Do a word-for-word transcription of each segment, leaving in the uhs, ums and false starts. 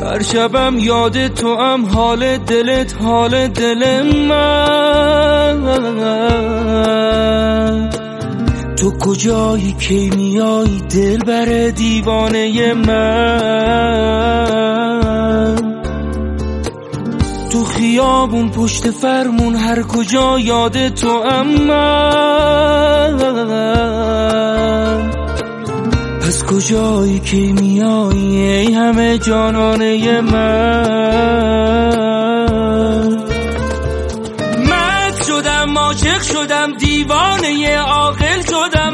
هر شبم یاد تو هم، حال دلت حال دل من. تو کجایی کی میایی دل بر دیوانه من؟ تو خیابون پشت فرمون هر کجا یاد تو هم من. پس کجایی کی میایی ای همه جانانه من؟ مست شدم عاشق شدم دیوانه عاقل شدم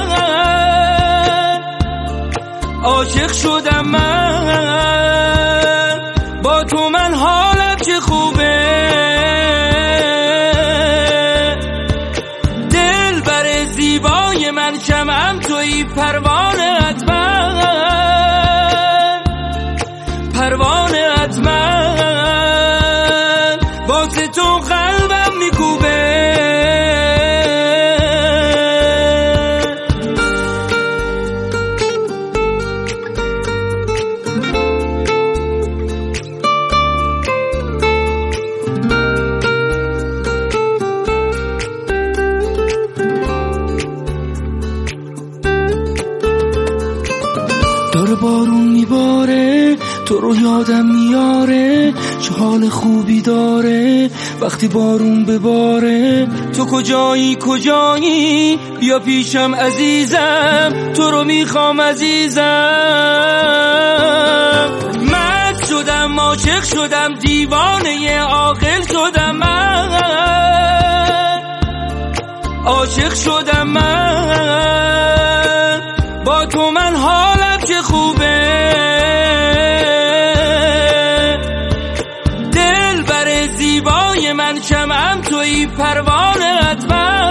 من. عاشق شدم من با تو، من حالم چه خوبه. دل بر زیبای من شمعم تویی پروانه‌ات من. پروانه‌ات من واسه تو قلبم میکوبه. داره بارون میباره تو رو یادم میاره، چه حال خوبی داره وقتی بارون بباره. تو کجایی کجایی بیا پیشم عزیزم، تو رو میخوام عزیزم. مست شدم عاشق شدم دیوانه عاقل شدم من. عاشق شدم من با تو، من حالم چه خوبه. دل بر زیبای من شمعم تویی پروانه‌ات من.